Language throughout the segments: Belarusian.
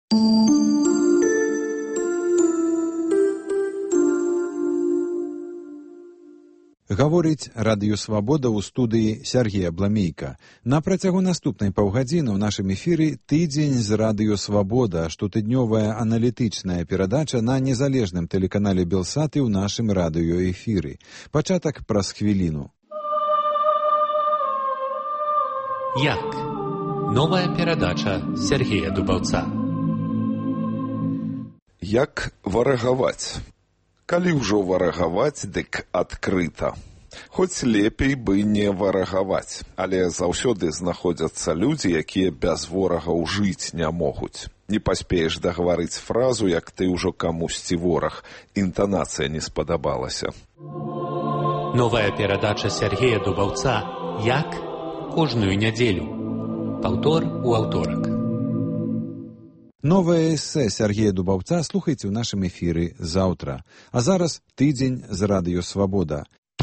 Гаворыць Радыё Свабода ў студыі Сергея Бламейка. На працягу наступнай паўгадзіны ў нашым эфіры «Тыдзень з Радыё Свабода», штотыднёвая аналітычная перадача на незалежным тэлеканале Белсат і ў нашым радыёэфіры. Пачатак праз хвіліну. Як? Новая перадача Сергея Дубаўца. Як варагаваць? Калі ўжо варагаваць, дык адкрыта. Хоць лепей бы не варагаваць, але заўсёды знаходзяцца людзі, якія без ворагаў жыць не могуць. Не паспееш дагаварыць фразу, як ты ўжо камусьці вораг. Інтанацыя не спадабалася. Новая перадача Сергея Дубаўца «Як?» Кожную нядзелю. Паўтор у аўторак. Новае эсэ Сергея Дубаўца слухайце ў нашым эфіры заўтра. А зараз «Тыдзень з Радыё Свабода».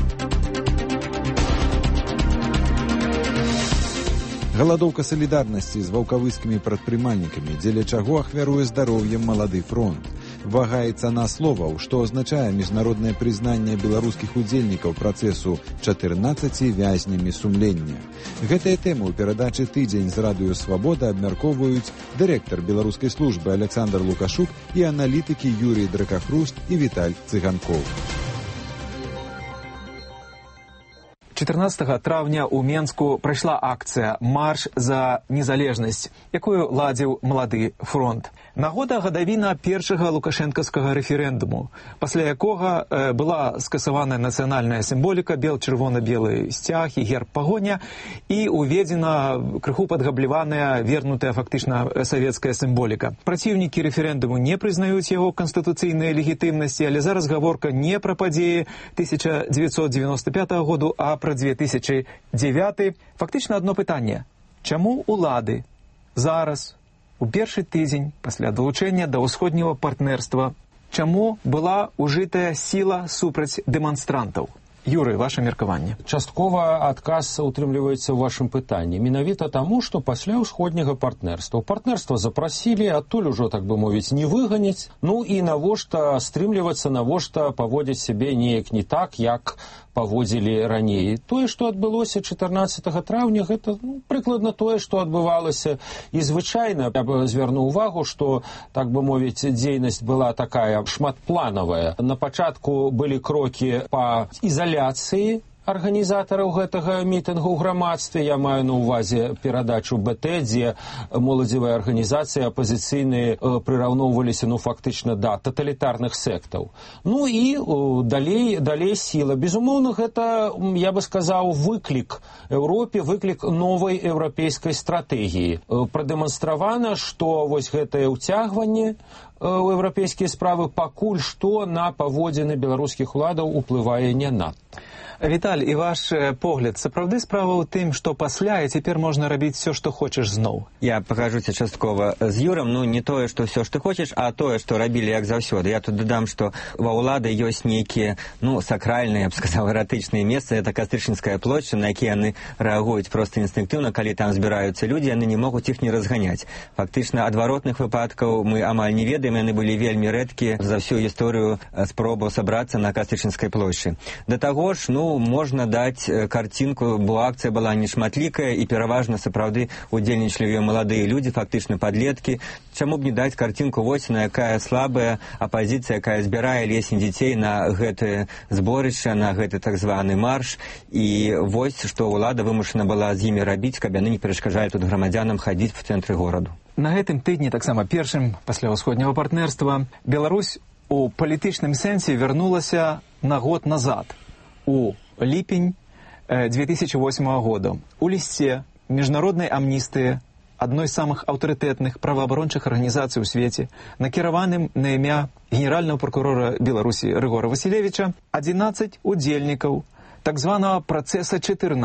Галадоўка салідарнасці з ваўкавыскімі прадпрымальнікамі, дзеля чаго ахвяруе здароўем малады фронт. Вагаецца на словаў, што азначае міжнароднае прызнанне беларускіх удзельнікаў працэсу 14 вязнямі сумлення. Гэтыя тэмы ў перадачы «Тыдзень з Радыё Свабода» абмяркоўваюць дырэктар беларускай службы Александр Лукашук і аналітыкі Юрій Дракахруст і Віталь Цыганкоў. 14 траўня ў Менску прайшла акцыя «Марш за незалежнасць», якую ладзіў малады фронт. Нагода гадавіна першага лукашэнкаўскага рэферэндуму, пасля якога была скасаваная нацыянальная сімволіка, бел-чырвона-белы сцяг і герб пагоня, і уведзена крыху падгабліваная, вернутая фактычна савецкая сімволіка. Праціўнікі рэферэндуму не прызнаюць яго канстытуцыйнай легітымнасці, але зараз гаворка не пра падзеі 1995 году, а пра 2009. Фактычна адно пытанне. Чаму улады зараз, у першы тыдзень пасля далучэння да ўсходняга партнерства, чаму была ўжытая сіла супраць дэманстрантаў? Юрый, ваше меркаванне. Часткова адказ утрымліваецца ў вашым пытанні. Менавіта таму, што пасля ўсходняга партнерства. Партнерства запрасілі, адтуль ужо, так бы мовіць, не выганяць. Ну і навошта стрымлівацца, навошта паводзіць сябе неяк не так, як паводзілі раней. Тое, што адбылося 14 траўня, гэта прыкладна тое, што адбывалася. І звычайна я б звярнуў увагу, што, так бы мовіць, дзейнасць была такая шматпланавая. На пачатку былі крокі па ізаляцыі арганізатараў гэтага мітынгу ў грамадстве. Я маю на ўвазе перадачу БТ, дзе моладзевыя арганізацыі апазіцыйныя прыраўноўваліся, фактычна, да таталітарных сектаў. Ну і далей сіла. Безумоўна, гэта, я бы сказаў, выклік Еўропе, выклік новай еўрапейскай стратэгіі. Прадэманстравана, што вось гэтае ўцягванне ў еўрапейскія справы пакуль што на паводзіны беларускіх уладаў уплывае не надта. Віталь, і ваш погляд, сапраўды справа ў тым, што пасля і цяпер можна рабіць все, што хочаш зноў? Я пагажуся часткова з Юрам, не тое, што все, што хочаш, а тое, што рабілі як заўсёды. Я тут дадам, што ва ўлады ёсць нейкія, сакральныя, я б сказаў, эратычныя месцы. Это Кастрычніцкая плошча, на якія яны рэагуюць проста інстынктыўна, калі там збіраюцца людзі, яны не могуць іх не разганяць. Фактычна, адваротных выпадкаў мы амаль не ведаем, яны былі вельмі рэдкія за всю гісторыю спробаў сабрацца на Кастрычніцкай плошчы. Да таго ж, можна даць карцінку, бо акцыя была нешматлікая і пераважна сапраўды удзельнічалі маладыя людзі, фактычна падлеткі. Чаму б не даць карцінку вось на якая слабая апазіцыя, якая збірае лесень дзяцей на гэтае зборышча, на гэты так званы марш, і вось што ўлада вымушана была з імі рабіць, каб яны не перашкаджалі тут грамадзянам хадзіць в цэнтры гораду. На гэтым тыдні, таксама першым пасля ўсходняга партнерства, Беларусь у палітычным сэнсе вярнулася на год назад, у ліпень 2008 года. У лісце міжнароднай амністыі, адной з самых аўтарытэтных праваабарончых арганізацый у свеце, накіраваным на імя генеральнага прокурора Беларусі Рыгора Васілевіча, 11 удзельнікаў так званага працэса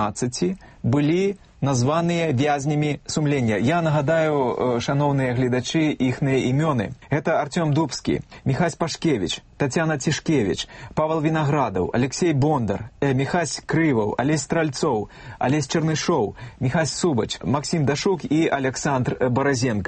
14 былі названыя вязнямі сумлення. Я нагадаю, шановныя гледачы, іхныя імёны. Гэта Артём Дубскі, Міхась Пашкевіч, Тацяна Цішкевіч, Павел Вінаградаў, Алексей Бондар, Міхась Крываў, Алесь Стральцоў, Алесь Чернышоў, Міхась Субач, Максим Дашук і Александр Баразенко.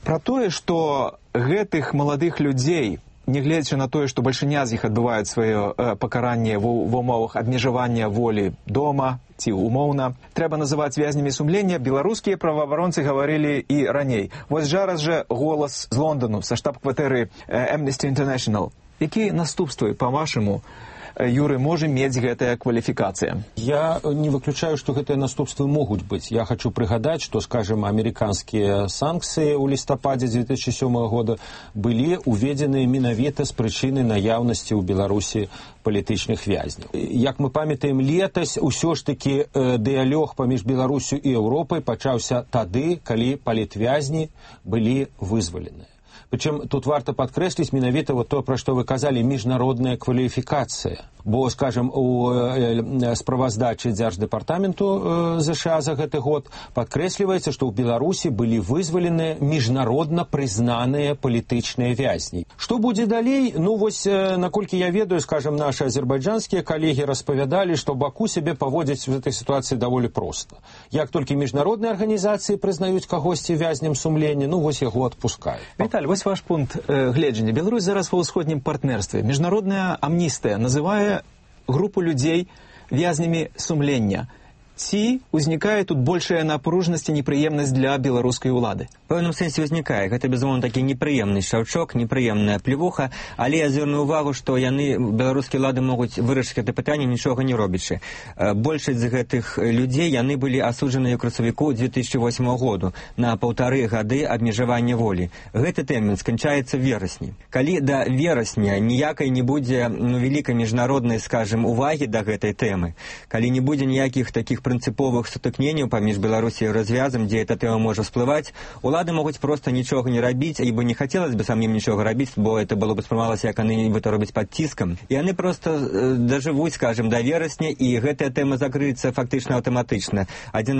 Пра тое, што гэтых маладых людзей, нягледзячы на тое, што бальшыня з іх адбываюць сваё пакаранне ва ўмовах абмежавання волі дома ці умоўна, трэба называць вязнямі сумлення, беларускія праваабаронцы гаварылі і раней. Вось зараз жа голас з Лондану, са штаб-кватэры Amnesty International. Якія наступствы, па-вашаму, Юры, можа мець гэтая кваліфікацыя? Я не выключаю, што гэтыя наступствы могуць быць. Я хочу прыгадаць, што, скажем, амерыканскія санкцыі ў лістападзе 2007 года былі уведзены менавіта з прычыны наяўнасці ў Беларусі палітычных вязняў. Як мы памятаем, летась усё ж такі дыялог паміж Беларусю і Еўропай пачаўся тады, калі палітвязні былі вызвалены. Причем тут варто подкреслить менавіта вот то, про что вы казали, міжнародная кваліфікацыя. Бо, скажем, у справаздачы Дзярждэпартаменту ЗША за гэты год падкрэсліваецца, што ў Беларусі былі вызвалены міжнародна прызнаныя палітычныя вязні. Што будзе далей? Ну, вось, наколькі я ведаю, скажем, наши азербайджанскія калегі распавядалі, што Баку сябе паводзіць в этой ситуации даволі проста. Як толькі міжнародныя арганізацыі прызнаюць кагосьці вязнем сумлення, ну, вось яго адпускаюць. Віталь, вось ваш пункт гледжання. Беларусь зараз ва ўсходнім партнерстве. Міжнародная амністыя называе групу людзей вязнямі сумлення. Ці ўзнікае тут большая напружнасць і непрыемнасць для беларускай улады? В пэўным сэнсе ўзнікае. Гэта, безумоўна, такі непрыемны шаўчок, непрыемная плевуха, але я звярну ўвагу, што яны, беларускія ўлады, могуць вырашыць гэта пытанне, нічога не робячы. Большасць з гэтых людзей, яны былі асуджаныя ў красавіку 2008 году на 1,5 гады абмежавання волі. Гэты тэрмін сканчаецца в верасні. Калі да верасня ніякай не будзе вялікай міжнароднай, скажем, увагі да гэтай тэмы, калі не будзе ніякіх такіх прынцыповых сутыкненняў паміж Беларусі і развязам, дзе эта тэма можа всплываць, улады могуць проста нічога не рабіць, ібо не хацелось бы самим нічога рабіць, бо это было бы спрымалася, як яны нібыта робяць пад ціскам. І яны проста дажывуць, скажем, да верасня, і гэтая тэма закрыецца фактычна аўтаматычна.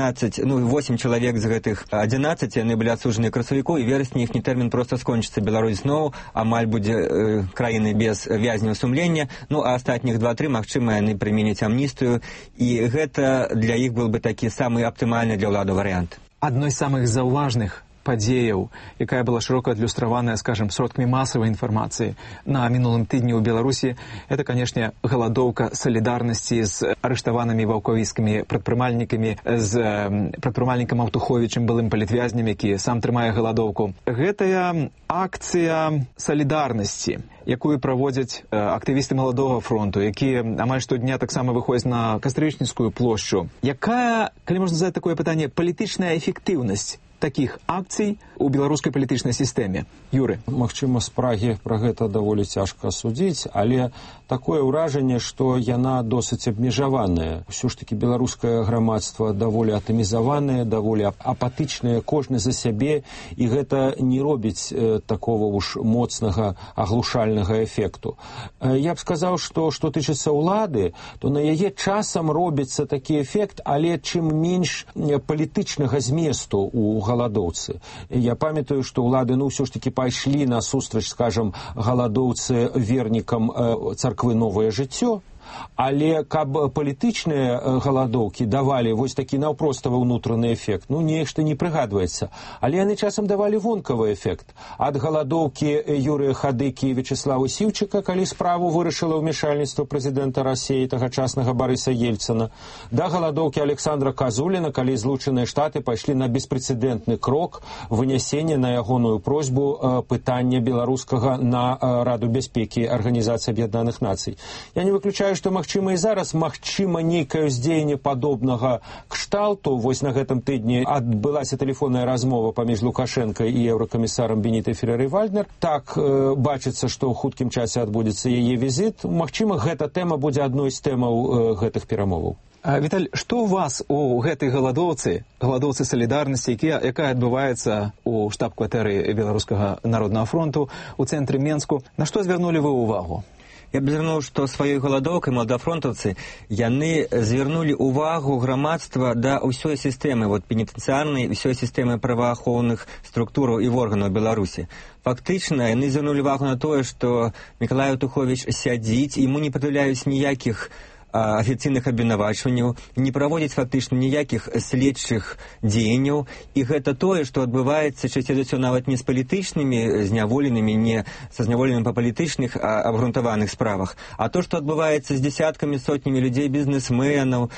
8 чалавек з гэтых 11 яны былі асуджаны ў красавіку, і верасні іхні тэрмін проста скончыцца. Беларусь зноў амаль будзе краіны без вязняў сумлення, ну а астатніх 2-3, магчыма, яны прыменяць амністыю, і гэта для іх был бы такі самы аптымальны для ўлады варыянт. Адной з самых заўважных падзеяў, якая была шырока адлюстраваная, скажем, сродкамі масавай інфармацыі на мінулым тыдні ў Беларусі, это, канешне, галадоўка салідарнасці з арыштаванымі ваўкавіцкімі прадпрымальнікамі, з прадпрымальнікам Аўтуховічам, былым палітвязням, які сам трымае галадоўку. Гэтая акцыя салідарнасці, якую праводзяць актывісты Маладога фронту, якія амаль штодня таксама выходзяць на Кастрычніцкую плошчу. Якая, калі можна задаць такое пытанне, палітычная эфектыўнасць такіх акцый у беларускай палітычнай сістэме? Юры. Магчыма, з Прагі пра гэта даволі цяжка судзіць, але такое ўражанне, што яна досыць абмежаваная. Усё ж такі беларускае грамадства даволі атамізаванае, даволі апатычнае, кожны за сябе, і гэта не робіць такого уж моцнага аглушальнага эфекту. Я б сказаў, што тычыцца ўлады, то на яе часам робіцца такі эфект, але чым менш палітычнага зместу у галадоўцы. Я памятаю, што ўлады, ўсё ж такі пайшлі на сустрач, скажам, галадоўцы вернікам царквы «Новае жыццё», але каб палітычныя галадоўкі давалі вось такі наўпроставы ўнутраны эфект, нешта не прыгадваецца. Але яны часам давалі вонкавы эфект. Ад галадоўкі Юрыя Хадыкі і Вячеслава Сіўчыка, калі справу вырашыла ўмешальніцтва прэзідэнта Расіі, тагачаснага Барыса Ельцына, да галадоўкі Александра Казуліна, калі Злучаныя Штаты пайшлі на беспрэцэдэнтны крок вынясення на ягоную просьбу пытання беларускага на Раду бяспекі Арганізацыі Аб'яднаных Нацый. Я не выключаю, што магчыма і зараз, магчыма, нейкае ўздзеянне падобнага кшталту. Вось на гэтым тыдні адбылася тэлефонная размова паміж Лукашенко і еўракамісарам Бенітай Ферэрай-Вальднер. Так бачыцца, што ў хуткім часе адбудзецца яе візіт. Магчыма, гэта тэма будзе адной з тэмаў гэтых перамоваў. Віталь, што ў вас у гэтай галадоўцы салідарнасці, якая адбываецца ў штаб-кватэры Беларускага народнага фронту у цэнтры Менску, на што звярнулі вы ўвагу? Я б звярнуў, што сваёй галадоўкай маладафронтаўцы яны звярнулі ўвагу грамадства да ўсёй сістэмы, пенітэнцыярнай, ўсёй сістэмы праваахоўных структураў і органаў Беларусі. Фактычна, яны звярнулі ўвагу на тое, што Мікалай Аўтуховіч сядзіць, яму не прад'яўляюць ніякіх афіцыйных абвінавачванняў, не праводзіць фактычна ніякіх следчых дзеянняў, і гэта тое, што адбываецца часцей за ўсё нават не з палітычнымі зняволенымі, не са зняволенымі па палітычных абгрунтаваных справах, а то, што адбываецца з дзесяткамі, сотнямі людзей, бізнесменаў,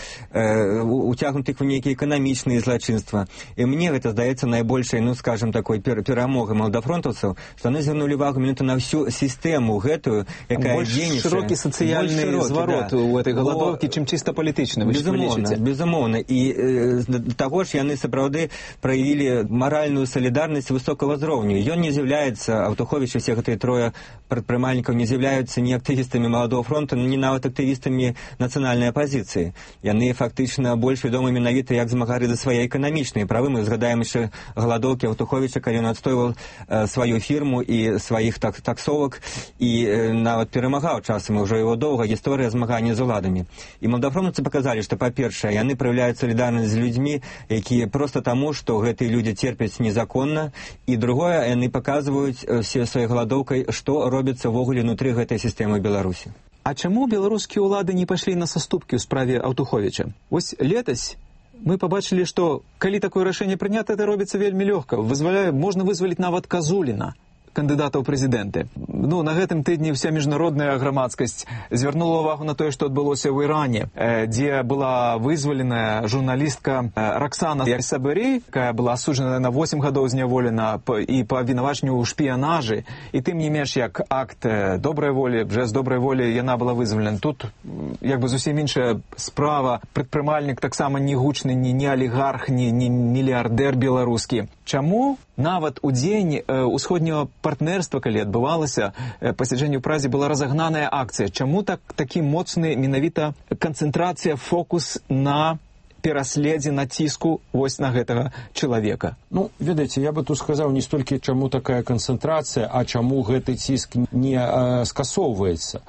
уцягнутых у нейкія эканамічныя злачынства. І мне гэта здаецца найбольшай, ну, скажем, такой перамогай маладафронтаўцаў, што яны звярнулі увагу менавіта на всю сістэму гэтую, якая дзейнічае. Широкі сацыяльны зварот у этой галадоўкі, чым чыста палітычны. Безумоўна. І да таго ж яны сапраўды праявілі маральную салідарнасць высокага ўзроўню. Ён не з'яўляецца, Аўтуховіч і все гэтыя трое прадпрымальнікаў не з'яўляюцца ні актывістамі Маладога фронту, ні нават актывістамі нацыянальнай апазіцыі. Яны фактычна больш вядомы менавіта як змагары за свае эканамічныя правы. Мы згадаем яшчэ галадоўкі Аўтуховіча, калі ён адстойваў сваю фірму і сваіх таксовак і нават перамагаў часам, ўжо его доўга гісторыя змагання з уладамі. І маладафронтаўцы паказалі, што, па-першае, яны праяўляюць салідарнасць з людзьмі, якія проста таму, што гэтыя людзі церпяць незаконна, і другое, яны паказваюць все сваёй галадоўкай, што робіцца ўвогуле ўнутры гэтай сістэмы Беларусі. А чаму беларускія ўлады не пайшлі на саступкі ў справе Аўтуховіча? Вось летась мы побачили, што калі такое рашэнне прынята, это робіцца вельмі лёгка. Можна вызваліць нават Казуліна, кандыдата ў прэзідэнты. Ну, на гэтым тыдні вся міжнародная грамадскасць звярнула ўвагу на тое, што адбылося ў Іране, дзе была вызваленая журналістка Роксана Сабырей, якая была асуджана на 8 гадоў зняволена і па абвінавачанню ў шпіянажы. І тым не менш, як акт добрай волі, жэст добрай волі, яна была вызвалена. Тут як бы зусім іншая справа. Прадпрымальнік таксама не гучны, не алігарх, не мільярдэр беларускі. Чаму нават у дзень усходняга партнерства, калі адбывалася пасяджэнне ў Празе, была разагнаная акцыя? Чаму такі моцны менавіта канцэнтрацыя, фокус на пераследзе, націску вось на гэтага чалавека? Ну, ведаеце, я бы тут сказаў не столькі, чаму такая канцэнтрацыя, а чаму гэты ціск не скасоўваецца.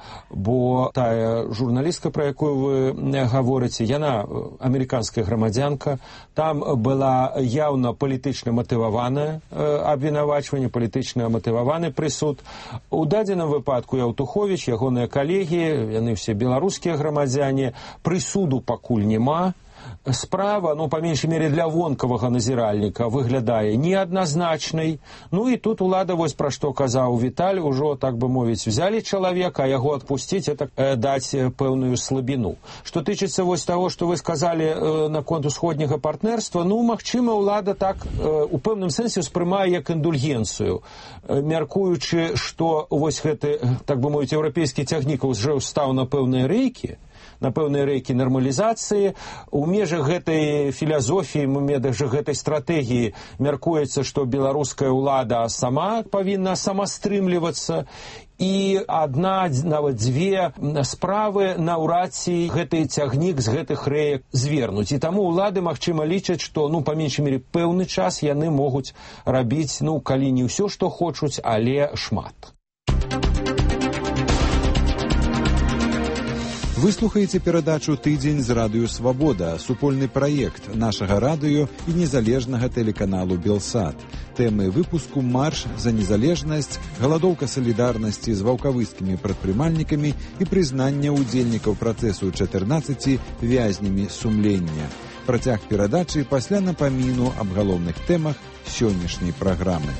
Бо тая журналістка, пра якую вы гаворыце, яна амерыканская грамадзянка, там была яўна палітычна матываванае абвінавачванне, палітычна матываваны прысуд. У дадзеным выпадку Аўтуховіч, ягоныя калегі, яны все беларускія грамадзяне, прысуду пакуль няма. Справа, ну, па меншай мере для вонкавага назіральніка, выглядае неадназначнай. Ну і тут улада, вось пра што казаў Віталь, ужо, так бы мовіць, взялі чалавека, а яго адпусціць, это даць пэўную слабіну. Што тычыцца вось таго, што вы сказалі наконт усходняга партнерства, ну, магчыма, улада так у пэўным сэнсе ўспрымае як індульгенцыю, мяркуючы, што вось гэты, так бы мовіць, еўрапейскі цягнік ўжо стаў на пэўныя рэйкі, на пэўныя рэйкі нармалізацыі. У межах гэтай філасофіі, у межах гэтай стратэгіі мяркуецца, што беларуская ўлада сама павінна самастрымлівацца, і адна, нават дзве справы наўрад ці гэты цягнік з гэтых рэек звернуць. І таму ўлады, магчыма, лічаць, што, ну, па меншай мере, пэўны час яны могуць рабіць, ну, калі не ўсё, што хочуць, але шмат. Вы слухаеце перадачу «Тыдзень з радыё Свабода», супольны праект нашага радыё і незалежнага тэлеканалу «Белсат». Тэмы выпуску «Марш за незалежнасць», галадоўка салідарнасці з ваўкавыскімі прадпрымальнікамі і прызнанне ўдзельнікаў працэсу 14 вязнямі сумлення. Працяг перадачы пасля напаміну аб галоўных тэмах сённяшняй праграмы.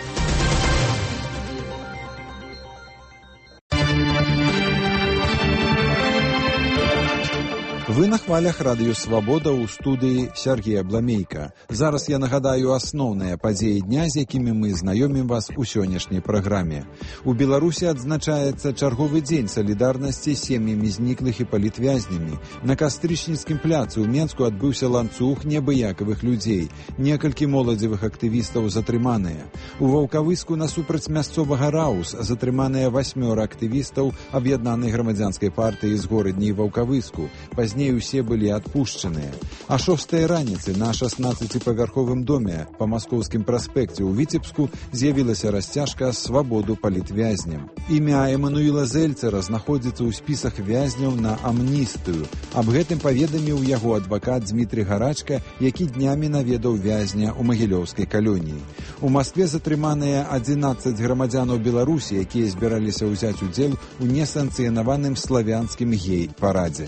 Вы на хвалях радыё Свабода ў студыі Сергея Бламейка. Зараз я нагадаю асноўныя падзеі дня, з якімі мы знаёмім вас у сённяшняй праграме. У Беларусі адзначаецца чарговы дзень салідарнасці з сем'ямі зніклых і палітвязнямі. На Кастрычніцкім пляцы ў Менску адбыўся ланцуг неабыякавых людзей. Некалькі моладзевых актывістаў затрыманыя. У Ваўкавыску насупраць мясцовага Раус затрыманыя 8 актывістаў аб'яднанай грамадзянскай партыі з горадні Ваўкавыску. Пазней Пазней усе былі адпушчаныя. А 6 раніцы на 16-павярховым доме па Маскоўскім праспекце ў Віцебску з'явілася расцяжка «Свабоду палітвязням». Імя Эмануіла Зельцера знаходзіцца ў спісах вязняў на амністыю. Аб гэтым паведаміў яго адвакат Дмітрий Гарачка, які днямі наведаў вязня ў Магілёўскай калоніі. У Маскве затрыманыя 11 грамадзянаў Беларусі, якія збіраліся ўзяць удзел у несанкцыянаваным славянскім гей-парадзе.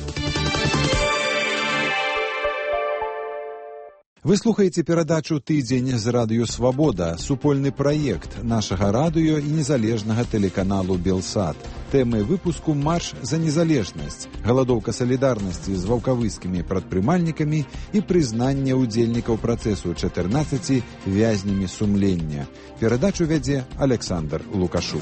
Вы слухаеце перадачу «Тыдзень» з радыё «Свабода», супольны праект нашага радыё і незалежнага тэлеканалу «Белсат». Тэмы выпуску «Марш за незалежнасць», галадоўка салідарнасці з ваўкавыскімі прадпрымальнікамі і прызнанне ўдзельнікаў працэсу 14 вязнямі сумлення. Перадачу вядзе Александр Лукашук.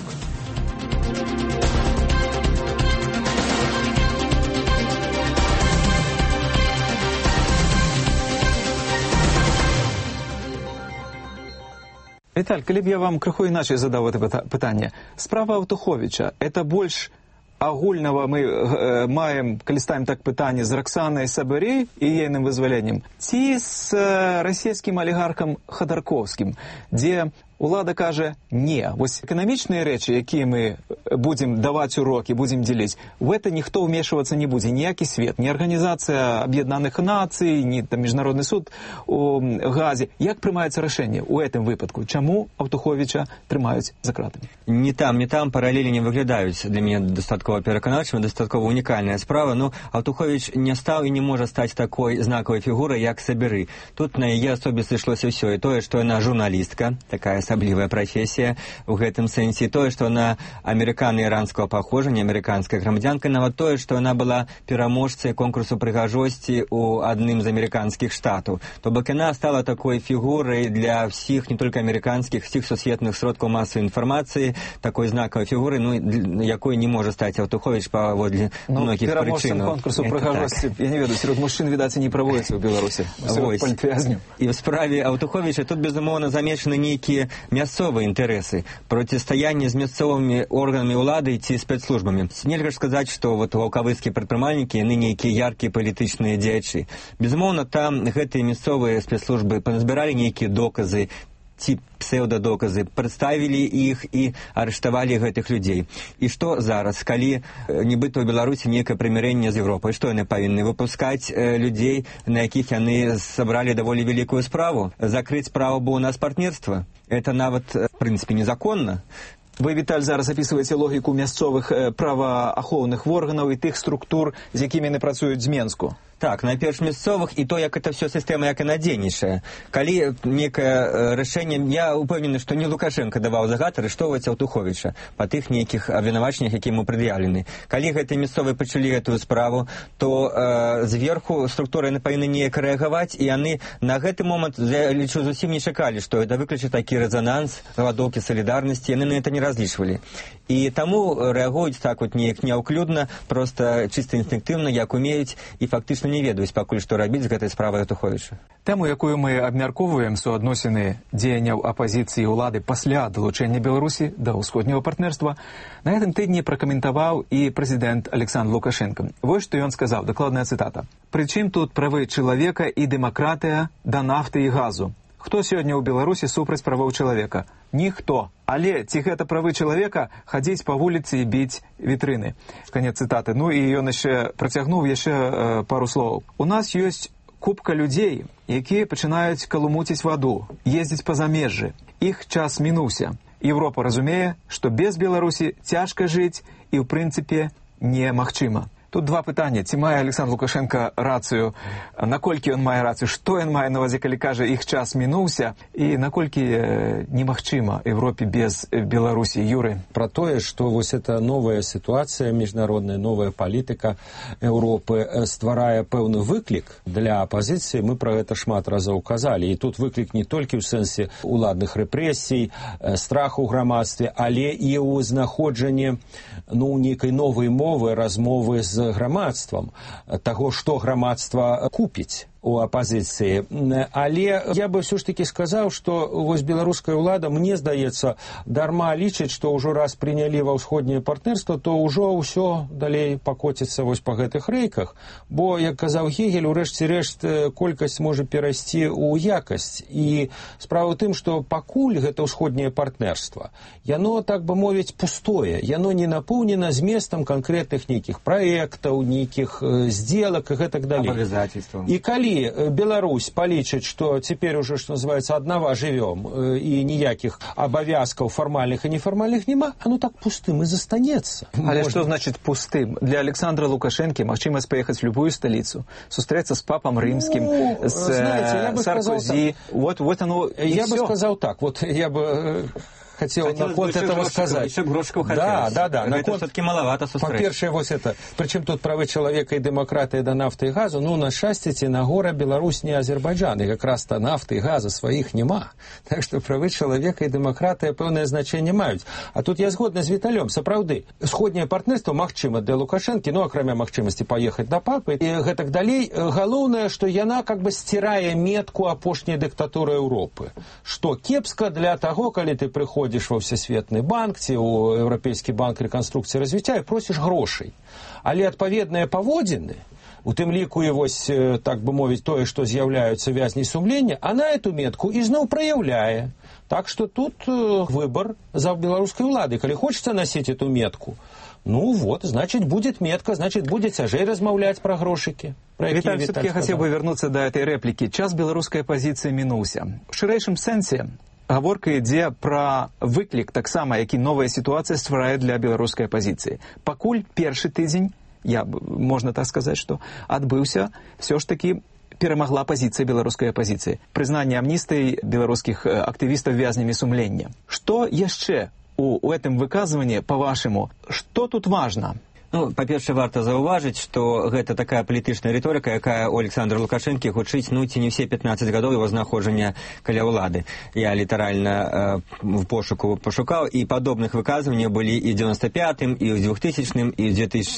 Віталь, калі б я вам крыху іначай задаў гэта пытанне. Справа Аўтуховіча, это больш агульнага мы маем, калі ставім так пытанне, з Роксанай Сабырей і ейным вызваленнем, ці з расійскім алігархам Хадарковскім, дзе улада кажа «не». Вось эканамічныя рэчы, якія мы будзем даваць урокі, будзем дзеліць, в это ніхто ўмешвацца не будзе, ніякі свет, ні Арганізацыя Аб'яднаных Нацый, ні там Міжнародны суд у Газе. Як прымаецца рашэнне ў гэтым выпадку? Чаму Аўтуховіча трымаюць за кратамі? Не там, параллели не выглядаюць для мяне дастаткова пераканаўчымі, дастаткова унікальная справа. Ну, Аўтуховіч не стаў і не можа стаць такой знакавай фігурай, як Сабіры. Тут на яе асобе сышлося ўсё, і тое, што яна журналістка, такая асаблівая прафесія ў гэтым сэнсе, тое, што яна амерыкана-іранскага паходжання, амерыканская грамадзянка, нават тое, што яна была пераможцай конкурсу прыгажосці ў адным з амерыканскіх штатаў. То бок яна стала такой фігурай для ўсіх, не толькі амерыканскіх, усіх сусветных сродкаў масавай інфармацыі, такой знакавай фігуры, ну, якой не можа стаць Аўтуховіч паводле многіх прычынаў. Пераможцам конкурсу прыгажосці, я не ведаю, сярод мужчын, відаць, і не праводзіцца ў Беларусі. І ў справе Аўтуховіча тут, безумоўна, замешаны нейкія мясцовыя інтарэсы, процістаянне з мясцовымі органамі ўлады ці спецслужбамі. Нельга ж сказаць, што вот ваўкавыскія прадпрымальнікі, яны нейкія яркія палітычныя дзеячы. Безумоўна, там гэтыя мясцовыя спецслужбы паназбіралі нейкія доказы, ці псеўдадоказы, прадставілі іх і арыштавалі гэтых людзей. І што зараз, калі нібыта ў Беларусі нейкае прымірэнне з Еўропай, што яны павінны выпускаць людзей, на якіх яны сабралі даволі вялікую справу? Закрыць справу, бо у нас партнерства? Это нават, в прынцыпе, незаконна. Вы, Віталь, зараз апісваеце логіку мясцовых праваахоўных органаў і тых структур, з якімі яны працуюць з Менску. Так, найперш мясцовых, і то, як это все сістэма, як яна дзейнічае. Калі некае рашэнне, я упэўнены, што не Лукашенко даваў загад арыштоўваць Аўтуховіча па тых нейкіх абвінавачаннях, якія ему прад'яўлены. Калі гэтыя мясцовыя пачалі гэтую справу, то зверху структуры яны павінны неяк рэагаваць, і яны на гэты момант, я лічу, зусім не чакалі, што это выключыць такі рэзананс, галадоўкі салідарнасці, яны на это не разлічвалі. І таму рэагуюць так вот неяк няўклюдна, проста чыста інстынктыўна, як умеюць, і фактычна не ведаюць пакуль, што рабіць з гэтай справай Аўтуховіча. Тэму, якую мы абмяркоўваем, суадносіны дзеянняў апазіцыі і ўлады пасля далучэння Беларусі да ўсходняга партнерства, на гэтым тыдні пракаментаваў і прэзідэнт Александр Лукашенко. Вось што ён сказаў, дакладная цытата. «Прычым тут правы чалавека і дэмакратыя да нафты і газу? Хто сёння ў Беларусі супраць правоў чалавека? Ніхто. Але ці гэта правы чалавека хадзіць па вуліцы і біць вітрыны?» Канец цытаты. Ну і ён яшчэ працягнуў пару словаў. «У нас ёсць купка людзей, якія пачынаюць калумуціць ваду, ездзіць па замежжы. Іх час мінуўся. Еўропа разумее, што без Беларусі цяжка жыць і ў прынцыпе немагчыма». Тут два пытання. Ці мае Александр Лукашенко рацыю? Наколькі ён мае рацыю? Што ён мае на увазе, калі кажа, іх час мінуўся? І наколькі немагчыма Европе без Беларусі? Юры? Про тое, што вось эта новая сітуацыя міжнародная, новая палітыка Еўропы стварае пэўны выклік для апазіцыі, мы пра гэта шмат разоў казалі. І тут выклік не толькі ў сэнсе уладных рэпрэсій, страху ў грамадстве, але і ў знаходжанні нейкай новай мовы, размовы з грамадствам, таго, што грамадства купіць у апазіцыі. Але я бы все ж таки сказаў, што вось беларуская ўлада, мне здаецца, дарма лічыць, што ўжо раз прынялі ва ўсходняе партнерства, то ўжо ўсё далей пакоціцца вось па гэтых рэйках. Бо, як казаў Гегель, у рэшце рэшт колькасць можа перайсці ў якасць. І справа ў тым, што пакуль гэта ўсходняе партнерства, яно, так бы мовіць, пустое, яно не напоўнена зместам канкрэтных нейкіх праектаў, нейкіх сделак і гэтак далей. І калі Беларусь палічыць, што цяпер уже, што называецца, аднава жывём, і ніякіх абавязкаў фармальных і нефармальных няма, оно так пустым и застанется. Але что значит пустым? Для Александра Лукашенко магчымасць поехать в любую столицу, сустрэцца с папом римским, с Саркози. Вот оно и я всё. бы сказал так, вот я бы хотел на код этого сказать. Еще грошку Да. Это все-таки маловато сустрэць. По-першае, вось это, причем тут правы чалавека і дэмакратыя да нафты і газу, ну, на шчасце ці на гора Беларусь не Азербайджан, і якраз-то нафты і газа сваіх няма. Так што правы чалавека і дэмакратыя пэўнае значэнне маюць. А тут я згодна з Віталём, сапраўды, сходняе партнерство магчыма для Лукашэнкі, ну, акрамя магчымасці паехаць да папы, і гэтак далей. Галоўнае, што яна как бы сцірае метку апошняй дыктатуры Еўропы. Што кепска для таго, калі ты прыходзіш во Всесветны банк ці ў Еўрапейскі банк рэканструкцыі і развіцця і просіш грошай. Але адпаведныя паводзіны, у тым ліку і вось, так бы мовіць, тое, што з'яўляюцца вязні сумлення, она эту метку ізноў праяўляе. Так што тут выбор за беларускай улады. Калі хочется носить эту метку, ну вот, значит, будет метка, значит, будет цяжэй размаўляць пра грошыкі. Виталий, все-таки я хотел бы вернуться до этой реплики. Час беларускай апозіцыі мінуўся. В шырэйшым сэнсе гаворка ідзе пра выклік таксама, які новая сітуацыя стварае для беларускай апозіцыі. Пакуль першы тыдзень, можна так сказаць, што адбыўся, все ж таки перамагла пазіцыя беларускай апозіцыі. Прызнанне амністыі беларускіх актывістаў вязнямі сумлення. Што яшчэ у гэтым выказванні, па-вашаму, што тут важна? Ну, па-першае, варта заўважыць, што гэта такая палітычная рыторыка, якая у Александра Лукашэнкі гучыць, ну, ці не ўсе 15 гадоў его знаходжання каля ўлады. Я літаральна в пошуку пашукаў, і падобных выказванняў былі і ў 95-м, і ў 2000-м, і ў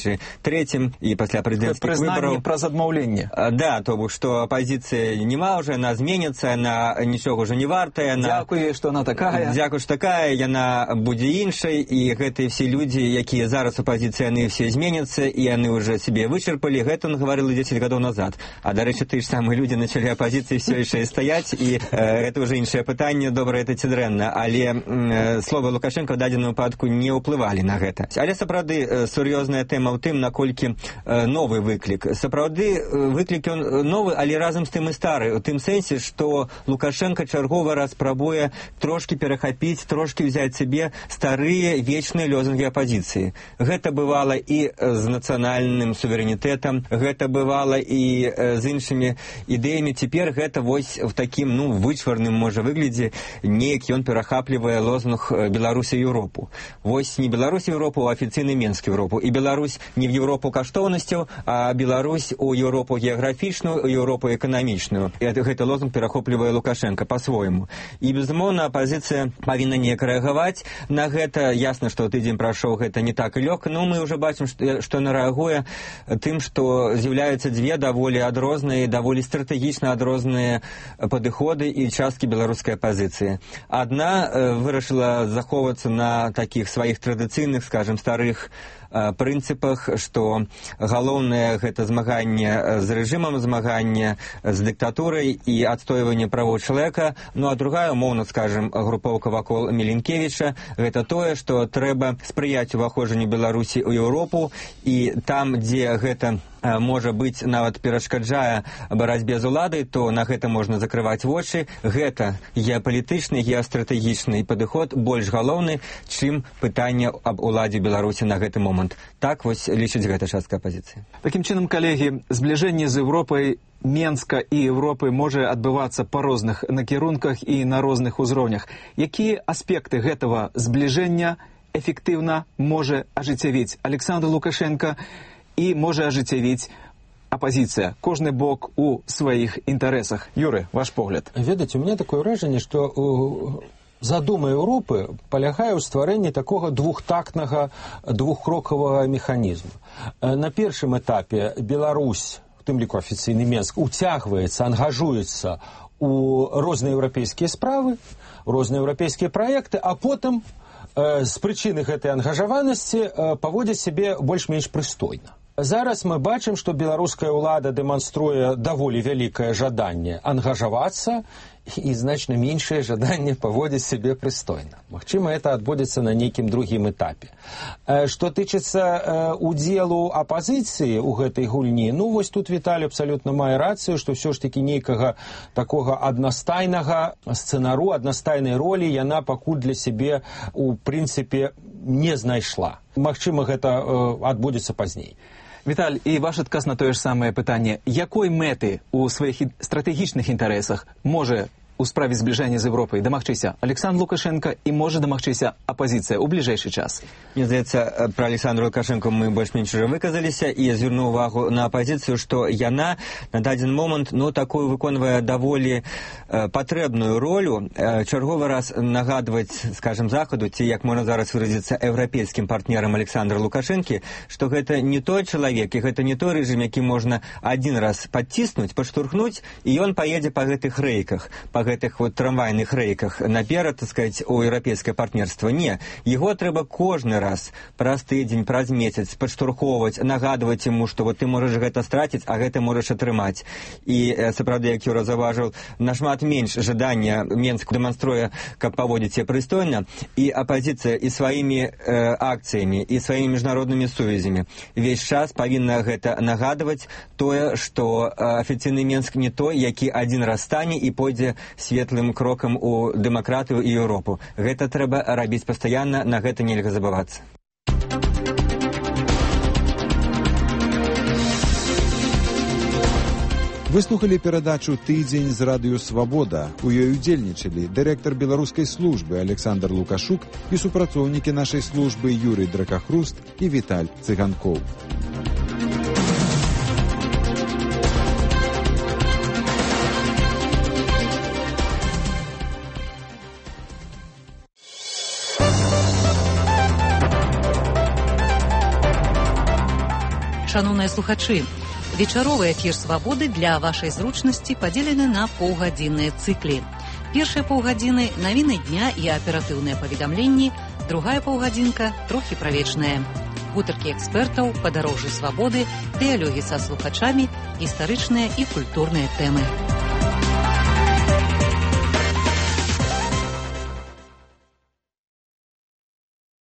2003-м, і пасля прэзідэнцкіх выбараў. Прызнанне праз адмаўленне. Да, то бок, што апазіцыя нема ўжо, яна зменіцца, яна нічога ўжо не вартая. Дзякуй, што яна такая. Дзякуй, што такая, яна будзе іншай, і гэтыя все людзі, якія зараз апазіцыя, яны все изменятся, и они уже себе вычерпали. Это он говорил 10 годов назад. А, до речі, ті ж самі люди начали опозиции все ще стоять, и это уже іншае пытанне, добра это ці дрэнна. Але словы Лукашенко в дадзеным выпадку не ўплывалі на гэта. Але сапраўды сур'ёзная тэма ў тым, наколькі новы выклік. Сапраўды выклік он новы, але разам з тым і стары. У тым сэнсе, што Лукашенко чаргова раз спрабуе трошки перахапіць, трошки взять себе старыя вечныя лозунгі апозіцыі. Гэта бывала і з нацыянальным суверэнітэтам, гэта бывала і з іншымі ідэямі. Цяпер гэта вось в такім, ну, вычварным, можа, выглядзе, неяк ён перахаплівае лозунг Беларусь і Еўропу. Вось не Беларусь і Еўропу, а афіцыйны Менск Еўропу. І Беларусь не в Еўропу каштоўнасцяў, а Беларусь у Еўропу геаграфічную, у Еўропу эканамічную. І гэты лозунг перахоплівае Лукашенко па-свойму. І, безумоўна, апозіцыя павінна неяк рэагаваць на гэта. Ясна, што тыдзень прайшоў, гэта не так і лёгка, но мы ўжо бачым, што яна рэагуе тым, што з'яўляюцца дзве даволі адрозныя, даволі стратэгічна адрозныя падыходы і часткі беларускай апозіцыі. Адна вырашыла захоўвацца на такіх сваіх традыцыйных, скажем, старых прынцыпах, што галоўнае гэта змаганне з рэжымам, змаганне з дыктатурай і адстойванне правоў чалавека. Ну а другая, умоўна скажем, групоўка вакол Міленкевіча, гэта тое, што трэба спрыяць уваходжанню Беларусі ў Еўропу, і там, дзе гэта можа быць, нават перашкаджае барацьбе з уладай, то на гэта можна закрываць вочы. Гэта геапалітычны, геастратэгічны падыход больш галоўны, чым пытанне аб уладзе Беларусі на гэты момант. Так вось лічыць гэта частка апозіцыі. Такім чынам, калегі, збліжэнне з Еўропай, Менска і Еўропы можа адбывацца па розных накірунках і на розных узроўнях. Якія аспекты гэтага збліжэння эфектыўна можа ажыццявіць Александр Лукашенко і можа ажыццявіць апозіцыя, кожны бок у сваіх інтарэсах? Юры, ваш погляд. Ведаце, у меня такое ўражанне, што задума Еўропы палягае ў стварэнні такога двухтактнага, двухкрокавага механізму. На першым этапе Беларусь у тым ліку афіцыйны Менск, уцягваецца, ангажуецца у розныя еўрапейскія справы, розныя еўрапейскія праекты, а потым з прычыны гэтай ангажаванасці паводзіць сябе больш-менш прыстойна. Зараз мы бачым, што беларуская ўлада дэманструе даволі вялікае жаданне ангажавацца і значна меншае жаданне паводзіць сябе прыстойна. Магчыма, это адбудзецца на нейкім другім этапе. Што тычыцца удзелу апазіцыі ў гэтай гульні, ну вось тут Віталій абсалютна мае рацыю, што ўсё ж такі нейкага такога аднастайнага сцэнару, аднастайнай ролі яна пакуль для сябе у прынцыпе не знайшла. Магчыма, гэта адбудзецца пазней. Віталь, і ваш адказ на тое ж самае пытанне. Якой мэты ў сваіх стратэгічных інтарэсах можа у справе збліжання з Европай дамагчыся Александр Лукашенко і можа дамагчыся апазіцыя ў бліжэйшы час? Мне здаецца, пра Александра Лукашенко мы больш-менш уже выказаліся, і я звярну ўвагу на апазіцыю, што яна на дадзен момант такую выконвае даволі патрэбную ролю, чарговы раз нагадваць, скажем, Захаду, ці, як можна зараз выразіцца, еўрапейскім партнерам Александра Лукашэнкі, што гэта не той чалавек, і гэта не той рэжым, які можна адзін раз падціснуць, падштурхнуць, і ён паедзе па гэтых рэйках, па гэтых трамвайных рэйках наперад, так сказаць, у еўрапейскае партнерства. Не. Яго трэба кожны раз праз тыдзень, праз месяц падштурхоўваць, нагадваць яму, што ты можаш гэта страціць, а гэта можаш атрымаць. І, сапраўды, як Юра заўважыў, нашмат менш жадання Менск дэманструе, каб паводзіць сябе прыстойна, і апазіцыя і сваімі акцыямі, і сваімі міжнароднымі сувязямі увесь час павінна гэта нагадваць тое, што афіцыйны Менск не той, які адзін раз стане і пойдзе светлым крокам у дэмакратыю і Еўропу. Гэта трэба рабіць пастаянна, на гэта нельга забывацца. Выслухалі перадачу «Тыдзень з радыё Свабода». У ёй удзельнічалі дырэктар беларускай службы Александр Лукашук і супрацоўнікі нашай службы Юрый Дракахруст і Віталь Цыганкоў. Шановныя слухачы, вечаровы эфір «Свабоды» для вашай зручнасці падзелены на паўгадзінныя цыклі. Першыя паўгадзіны – навіны дня і аператыўныя паведамленні, другая паўгадзінка – трохі правечная. Гутаркі экспертаў, падарожжы свабоды, дыялогі са слухачамі, гістарычныя і культурныя тэмы.